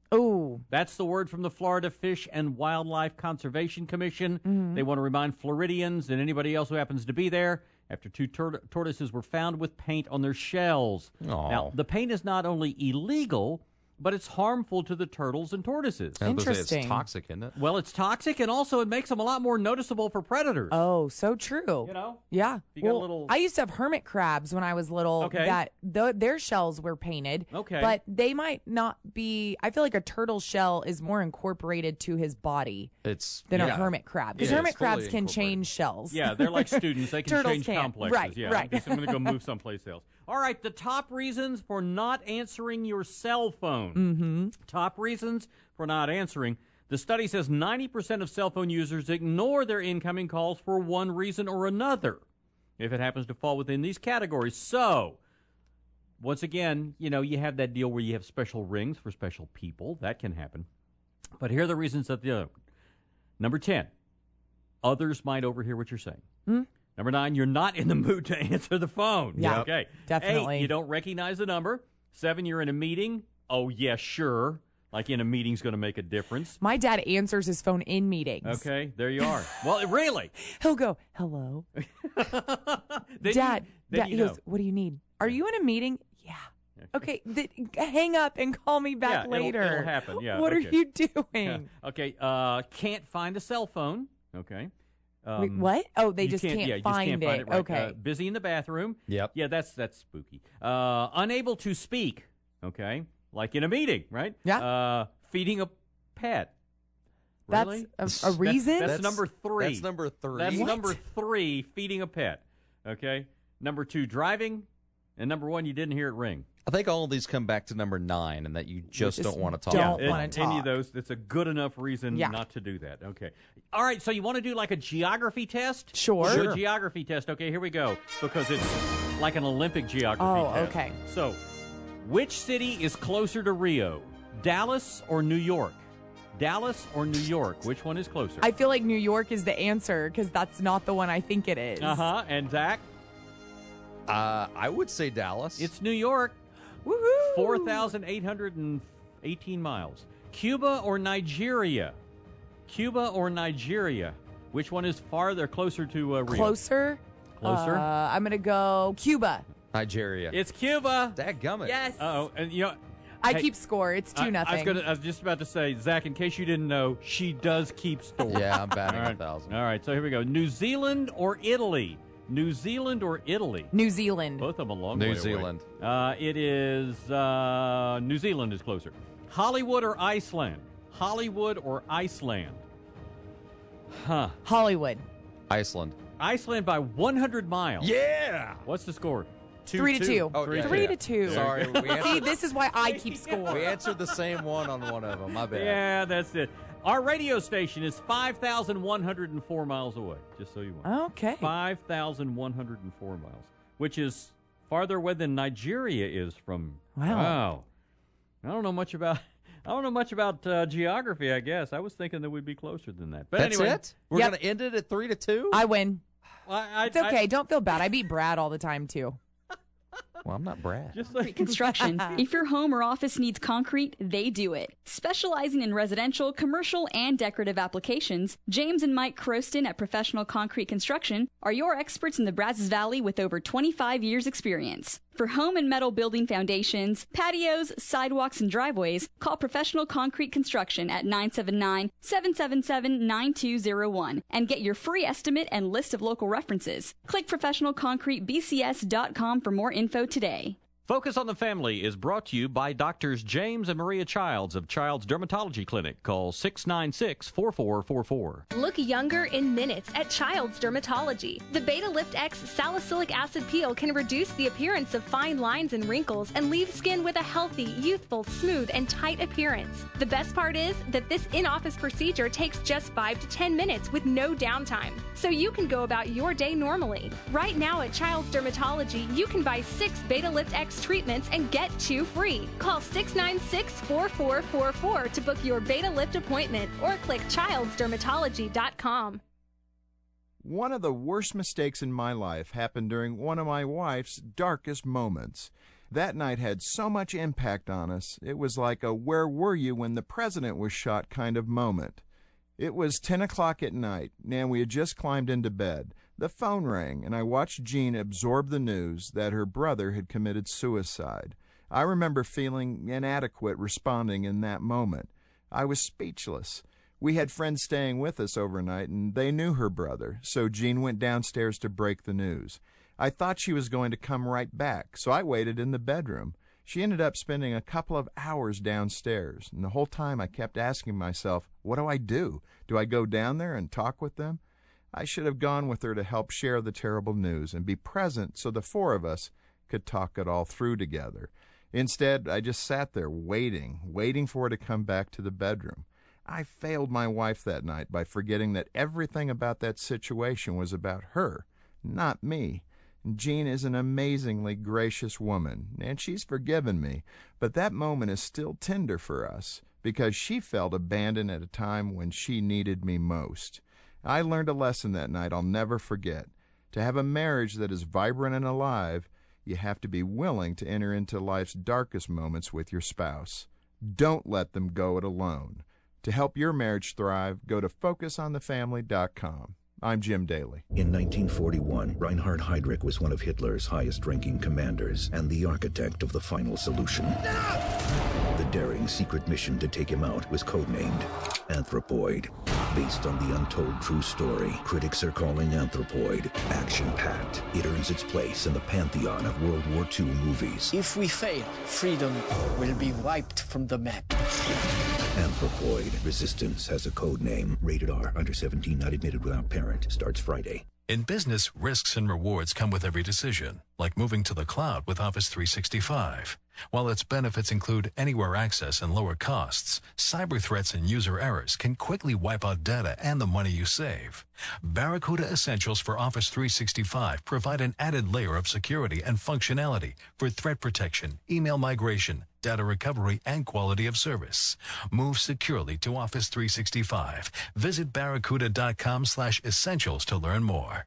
Oh. That's the word from the Florida Fish and Wildlife Conservation Commission. Mhm. They want to remind Floridians and anybody else who happens to be there after 2 tortoises were found with paint on their shells. Aw. Now, the paint is not only illegal, but it's harmful to the turtles and tortoises. It's toxic, isn't it? Well, it's toxic, and also it makes them a lot more noticeable for predators. Oh, so true. You know? Yeah. You got a little- I used to have hermit crabs when I was little. Okay. That their shells were painted. Okay. But they might not be. I feel like a turtle shell is more incorporated to his body than a hermit crab. Because hermit crabs can change shells. Yeah, they're like students. They can Turtles change can't. complexes. Right, yeah. right. I'm going to go move someplace else. All right, the top reasons for not answering your cell phone. Mm-hmm. Top reasons for not answering. The study says 90% of cell phone users ignore their incoming calls for one reason or another, if it happens to fall within these categories. So, once again, you have that deal where you have special rings for special people. That can happen. But here are the reasons that Number 10, others might overhear what you're saying. Hmm? Number 9, you're not in the mood to answer the phone. Yeah, Okay. definitely. 8, you don't recognize the number. 7, you're in a meeting. Oh, yeah, sure. Like in a meeting's going to make a difference. My dad answers his phone in meetings. Okay, there you are. Well, really? He'll go, hello. Then Dad, then he you goes, know. what do you need? Are you in a meeting? Yeah. Okay, hang up and call me back Yeah, later. It'll happen. Yeah. What okay. are you doing? Yeah. Okay. Can't find a cell phone. Okay. Wait, what? Oh, they you just can't yeah, you find just can't find it. it. Right. Okay. Busy in the bathroom. Yep. Yeah, that's spooky. Unable to speak. Okay. Like in a meeting, right? Yeah. Feeding a pet. That's Really? a reason? That's number 3. That's number 3. That's What? number 3, feeding a pet. Okay. Number 2, driving. And number 1, you didn't hear it ring. I think all of these come back to number 9 and that you just don't want to talk don't about. wanna Any talk. of those, it's a good enough reason Yeah. not to do that. Okay. All right, so you want to do like a geography test? Sure. Do a geography test. Okay, here we go. Because it's like an Olympic geography Oh, test. okay. So, which city is closer to Rio? Dallas or New York? Dallas or New York? Which one is closer? I feel like New York is the answer because that's not the one I think it is. Uh-huh. And Zach? I would say Dallas. It's New York. Woohoo! 4,818 miles. Cuba or Nigeria? Cuba or Nigeria? Which one is farther, closer to Rio? Closer? Closer? I'm going to go Cuba. Nigeria. It's Cuba. Dadgummit. Yes. Uh-oh. And, I hey, keep score. It's 2-0. I was just about to say, Zach, in case you didn't know, she does keep score. Yeah, I'm batting All right. 1,000. All right, so here we go. New Zealand or Italy? New Zealand or Italy? New Zealand. Both of them a long New way away. Zealand. It is New Zealand is closer. Hollywood or Iceland? Hollywood or Iceland? Huh. Hollywood. Iceland. Iceland by 100 miles. Yeah. What's the score? 3-2. Oh, yeah, 3-2. Sorry. See, this is why I keep score. We answered the same one on one of them. My bad. Yeah, that's it. Our radio station is 5,104 miles away, just so you know. Okay. 5,104 miles, which is farther away than Nigeria is from. Wow. I don't know much about geography, I guess. I was thinking that we'd be closer than that. But That's anyway, it? We're Yep. going to end it at 3-2? I win. I, It's okay. Don't feel bad. I beat Brad all the time, too. Well, I'm not Brad. Just Concrete Construction. If your home or office needs concrete, they do it. Specializing in residential, commercial, and decorative applications, James and Mike Croston at Professional Concrete Construction are your experts in the Brazos Valley with over 25 years experience. For home and metal building foundations, patios, sidewalks, and driveways, call Professional Concrete Construction at 979-777-9201 and get your free estimate and list of local references. Click ProfessionalConcreteBCS.com for more info today. Focus on the Family is brought to you by Doctors James and Maria Childs of Childs Dermatology Clinic. Call 696-4444. Look younger in minutes at Child's Dermatology. The Beta Lift X salicylic acid peel can reduce the appearance of fine lines and wrinkles and leave skin with a healthy, youthful, smooth, and tight appearance. The best part is that this in-office procedure takes just 5 to 10 minutes with no downtime, so you can go about your day normally. Right now at Child's Dermatology, you can buy 6 Beta Lift X treatments and get 2 free. Call 696-4444 to book your Beta Lift appointment or click childsdermatology.com. One of the worst mistakes in my life happened during one of my wife's darkest moments. That night had so much impact on us. It was like a where were you when the president was shot kind of moment. It was 10 o'clock at night, and we had just climbed into bed. The phone rang, and I watched Jean absorb the news that her brother had committed suicide. I remember feeling inadequate responding in that moment. I was speechless. We had friends staying with us overnight, and they knew her brother, so Jean went downstairs to break the news. I thought she was going to come right back, so I waited in the bedroom. She ended up spending a couple of hours downstairs, and the whole time I kept asking myself, what do I do? Do I go down there and talk with them? I should have gone with her to help share the terrible news and be present so the four of us could talk it all through together. Instead, I just sat there waiting for her to come back to the bedroom. I failed my wife that night by forgetting that everything about that situation was about her, not me. Jean is an amazingly gracious woman, and she's forgiven me, but that moment is still tender for us because she felt abandoned at a time when she needed me most. I learned a lesson that night I'll never forget. To have a marriage that is vibrant and alive, you have to be willing to enter into life's darkest moments with your spouse. Don't let them go it alone. To help your marriage thrive, go to FocusOnTheFamily.com. I'm Jim Daly. In 1941, Reinhard Heydrich was one of Hitler's highest-ranking commanders and the architect of the final solution. The daring secret mission to take him out was codenamed Anthropoid. Based on the untold true story, critics are calling Anthropoid action-packed. It earns its place in the pantheon of World War II movies. If we fail, freedom will be wiped from the map. Anthropoid. Resistance has a code name. Rated R. Under 17, not admitted without parent. Starts Friday. In business, risks and rewards come with every decision, like moving to the cloud with Office 365. While its benefits include anywhere access and lower costs, cyber threats and user errors can quickly wipe out data and the money you save. Barracuda Essentials for Office 365 provide an added layer of security and functionality for threat protection, email migration, data recovery, and quality of service. Move securely to Office 365. Visit barracuda.com/essentials to learn more.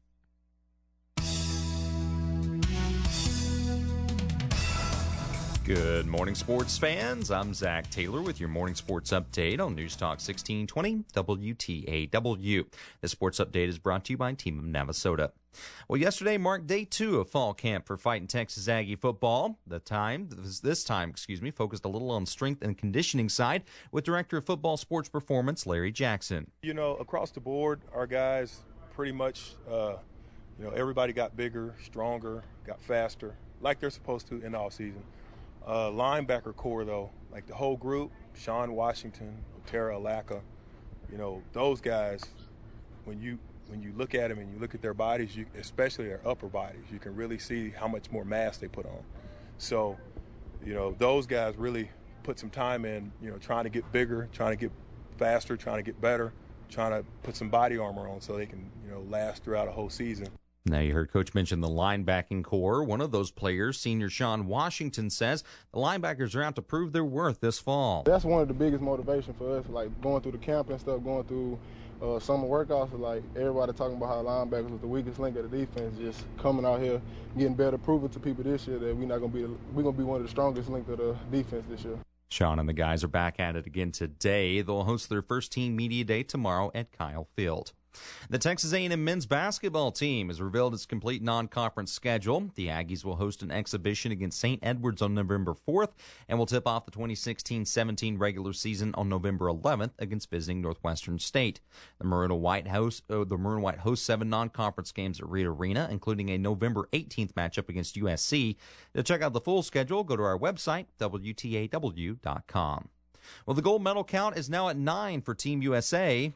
Good morning, sports fans. I'm Zach Taylor with your morning sports update on News Talk 1620 WTAW. The sports update is brought to you by Team of Navasota. Well, yesterday marked day 2 of fall camp for Fighting Texas Aggie football. This time, focused a little on strength and conditioning side with Director of Football Sports Performance, Larry Jackson. You know, across the board, our guys pretty much, everybody got bigger, stronger, got faster, like they're supposed to in the offseason. Linebacker core, though, like the whole group, Sean Washington, Otera Alaka, those guys, when you look at them and you look at their bodies, especially their upper bodies, you can really see how much more mass they put on. So, those guys really put some time in, trying to get bigger, trying to get faster, trying to get better, trying to put some body armor on so they can, last throughout a whole season. Now, you heard Coach mention the linebacking core. One of those players, senior Sean Washington, says the linebackers are out to prove their worth this fall. That's one of the biggest motivations for us, like going through the camp and stuff, going through summer workouts. Like everybody talking about how linebackers was the weakest link of the defense, just coming out here, getting better, proving to people this year that we're gonna be one of the strongest links of the defense this year. Sean and the guys are back at it again today. They'll host their first team media day tomorrow at Kyle Field. The Texas A&M men's basketball team has revealed its complete non-conference schedule. The Aggies will host an exhibition against St. Edwards on November 4th and will tip off the 2016-17 regular season on November 11th against visiting Northwestern State. The Maroon and White host 7 non-conference games at Reed Arena, including a November 18th matchup against USC. To check out the full schedule, go to our website, WTAW.com. Well, the gold medal count is now at 9 for Team USA.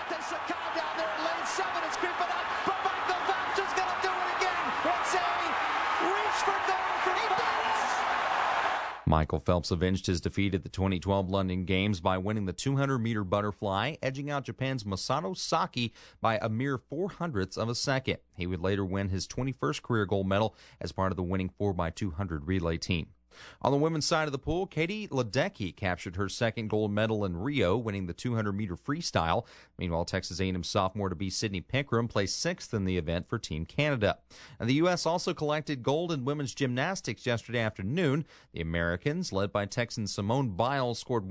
Michael Phelps avenged his defeat at the 2012 London Games by winning the 200-meter butterfly, edging out Japan's Masato Saki by a mere 0.04 of a second. He would later win his 21st career gold medal as part of the winning 4x200 relay team. On the women's side of the pool, Katie Ledecky captured her second gold medal in Rio, winning the 200-meter freestyle. Meanwhile, Texas A&M sophomore-to-be Sydney Pickram placed sixth in the event for Team Canada. And the U.S. also collected gold in women's gymnastics yesterday afternoon. The Americans, led by Texan Simone Biles, scored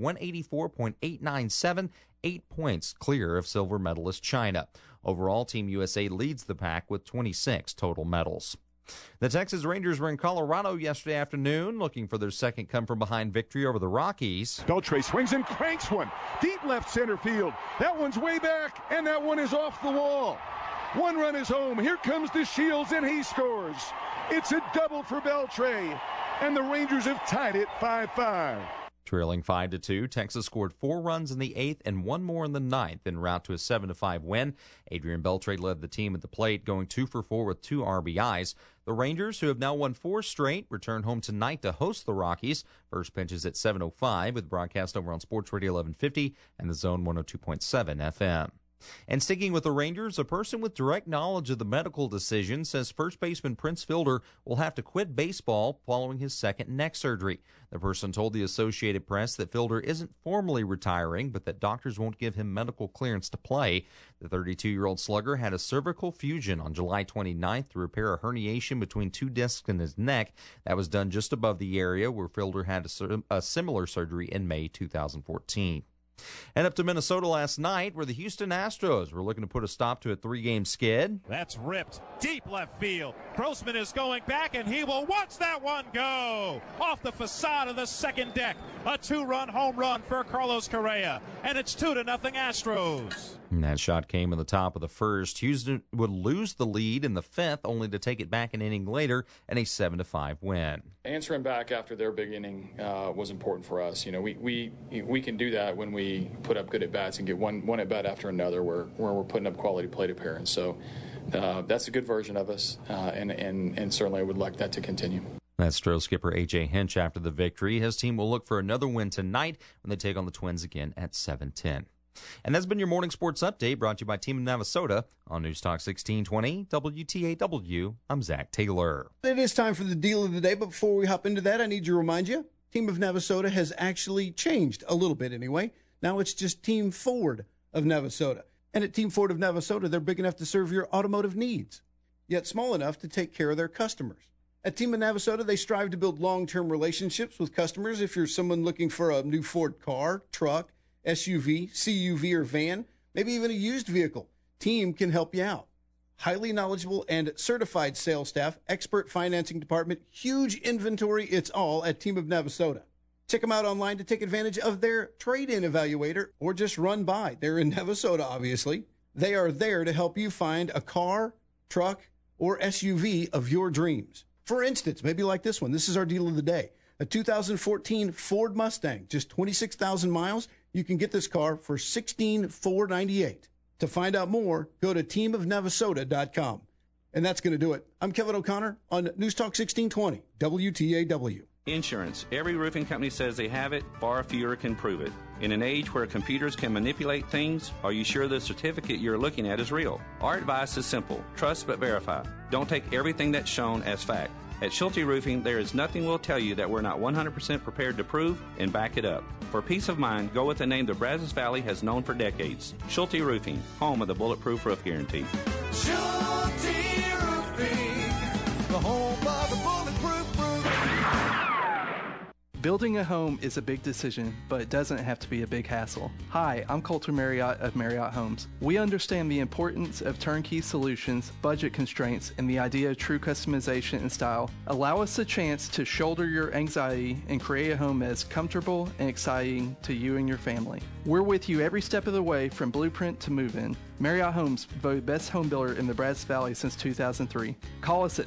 184.897, 8 points clear of silver medalist China. Overall, Team USA leads the pack with 26 total medals. The Texas Rangers were in Colorado yesterday afternoon looking for their second come-from-behind victory over the Rockies. Beltre swings and cranks one. Deep left center field. That one's way back, and that one is off the wall. One run is home. Here comes DeShields, and he scores. It's a double for Beltre, and the Rangers have tied it 5-5. Trailing 5-2, Texas scored 4 runs in the 8th and 1 more in the 9th en route to a 7-5 win. Adrian Beltre led the team at the plate, going 2 for 4 with 2 RBIs. The Rangers, who have now won 4 straight, return home tonight to host the Rockies. First pitch is at 7:05 with broadcast over on Sports Radio 1150 and the Zone 102.7 FM. And sticking with the Rangers, a person with direct knowledge of the medical decision says first baseman Prince Fielder will have to quit baseball following his second neck surgery. The person told the Associated Press that Fielder isn't formally retiring, but that doctors won't give him medical clearance to play. The 32-year-old slugger had a cervical fusion on July 29th to repair a herniation between 2 discs in his neck. That was done just above the area where Fielder had a similar surgery in May 2014. And up to Minnesota last night, where the Houston Astros were looking to put a stop to a 3-game skid. That's ripped deep left field. Grossman is going back, and he will watch that one go off the facade of the second deck. A 2-run home run for Carlos Correa, and it's 2-0 Astros. And that shot came in the top of the first. Houston would lose the lead in the 5th, only to take it back an inning later in a 7-5 win. Answering back after their big inning was important for us. You know, we can do that when we put up good at bats and get one at bat after another, where we're putting up quality plate appearance. So that's a good version of us, and certainly I would like that to continue. That's Astros skipper A.J. Hinch after the victory. His team will look for another win tonight when they take on the Twins again at 7:10. And that's been your morning sports update, brought to you by Team of Navasota on News Talk 1620 WTAW. I'm Zach Taylor. It is time for the deal of the day, but before we hop into that, I need to remind you, Team of Navasota has actually changed a little bit anyway. Now it's just Team Ford of Navasota. And at Team Ford of Navasota, they're big enough to serve your automotive needs, yet small enough to take care of their customers. At Team of Navasota, they strive to build long-term relationships with customers. If you're someone looking for a new Ford car, truck, SUV, CUV, or van, maybe even a used vehicle, Team can help you out. Highly knowledgeable and certified sales staff, expert financing department, huge inventory, it's all at Team of Navasota. Check them out online to take advantage of their trade-in evaluator or just run by. They're in Navasota, obviously. They are there to help you find a car, truck, or SUV of your dreams. For instance, maybe like this one. This is our deal of the day. A 2014 Ford Mustang, just 26,000 miles. You can get this car for $16,498. To find out more, go to teamofnavasota.com. And that's going to do it. I'm Kevin O'Connor on News Talk 1620, WTAW. Insurance. Every roofing company says they have it, far fewer can prove it. In an age where computers can manipulate things, are you sure the certificate you're looking at is real? Our advice is simple. Trust but verify. Don't take everything that's shown as fact. At Schulte Roofing, there is nothing we'll tell you that we're not 100% prepared to prove and back it up. For peace of mind, go with the name the Brazos Valley has known for decades. Schulte Roofing, home of the Bulletproof Roof Guarantee. Schulte Roofing, the home of the Bulletproof Roof. Building a home is a big decision, but it doesn't have to be a big hassle. Hi, I'm Colter Marriott of Marriott Homes. We understand the importance of turnkey solutions, budget constraints, and the idea of true customization and style. Allow us a chance to shoulder your anxiety and create a home that is comfortable and exciting to you and your family. We're with you every step of the way from blueprint to move-in. Marriott Homes, voted best home builder in the Brazos Valley since 2003. Call us at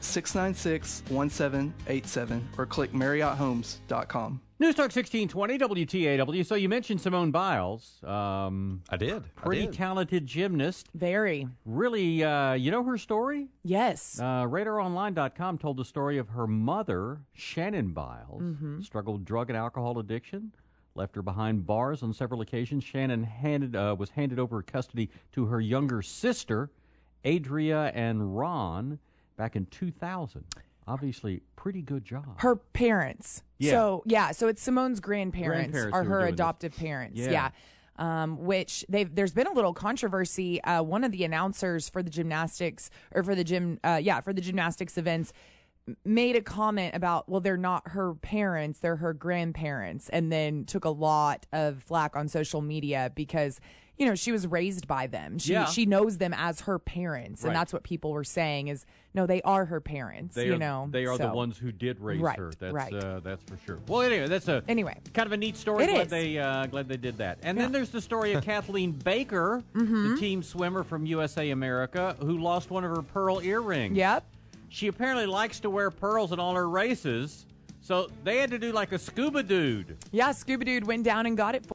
696-1787 or click MarriottHomes.com. News Talk 1620 WTAW. So you mentioned Simone Biles. I did. Pretty talented gymnast. Very. Really, you know her story? Yes. RadarOnline.com told the story of her mother, Shannon Biles, struggled with drug and alcohol addiction. Left her behind bars on several occasions. Shannon was handed over custody to her younger sister, Adria and Ron, back in 2000. obviously pretty good job. Her parents. Yeah. So it's Simone's grandparents are who her doing adoptive this. parents. Yeah. Which there's been a little controversy. One of the announcers for the gymnastics for the gymnastics events made a comment about, well, they're not her parents, they're her grandparents, and then took a lot of flack on social media because, you know, she was raised by them. She knows them as her parents, and that's what people were saying is, no, they are her parents. They are the ones who did raise her. That's for sure. Well, anyway, that's kind of a neat story. Glad they did that. And then there's the story of Kathleen Baker, the team swimmer from USA America, who lost one of her pearl earrings. Yep. She apparently likes to wear pearls in all her races, so they had to do like a scuba dude. Yeah, scuba dude went down and got it for